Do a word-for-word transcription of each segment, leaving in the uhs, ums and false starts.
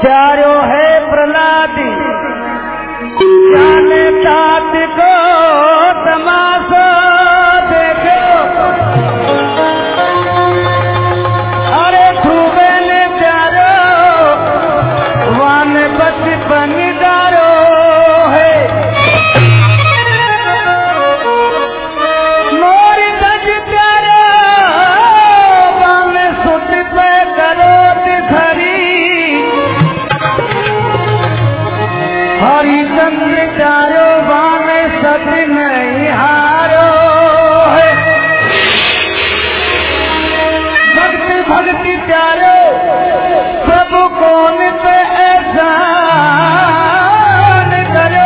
प्यारो है प्रहलाद जाने तात को तमाशा देखो। अरे खूबे ने प्यारो वान बचपन दारो है मोरी सज प्यारो वान सुत पे करो तिथरी हरिचंद्र चारो बान सत नहीं हारो है भक्ति भक्ति चारो प्रभु कौन पे एहसान करो।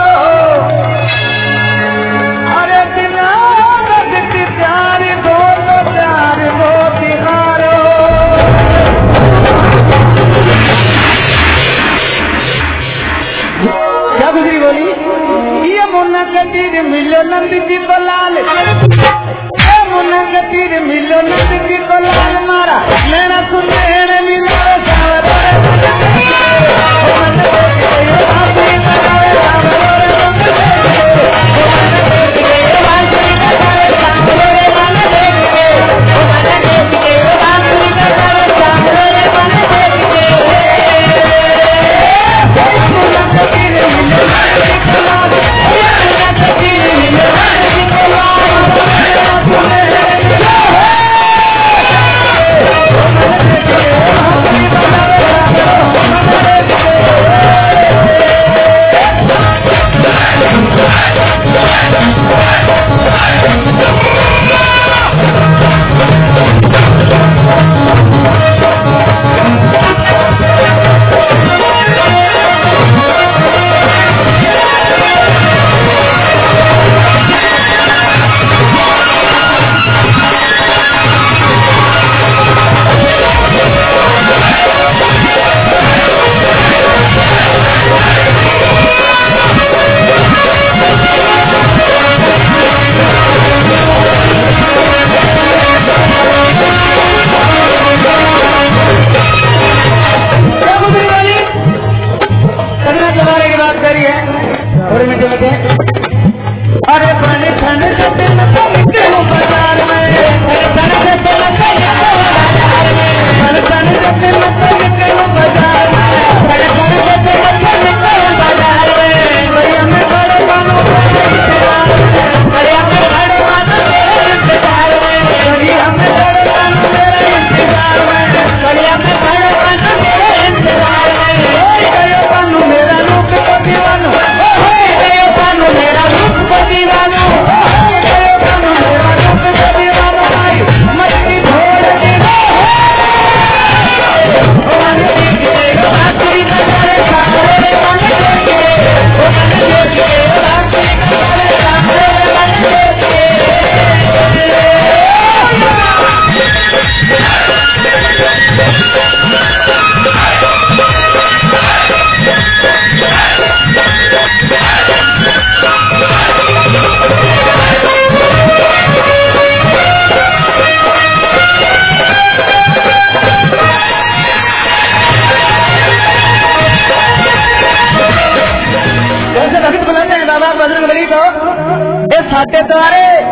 अरे बिना भक्ति प्यार दो तो प्यार दो तिहारो। क्या गुजरी बोली ये मुन्ना कतीर मिलो नंद जी को लाल मुन्ना कतीर मिलो नंद जी को लाल मारा नैना सुनहरे मिलो अरे पानी ठंड से बाजार में साढ़े द्वारे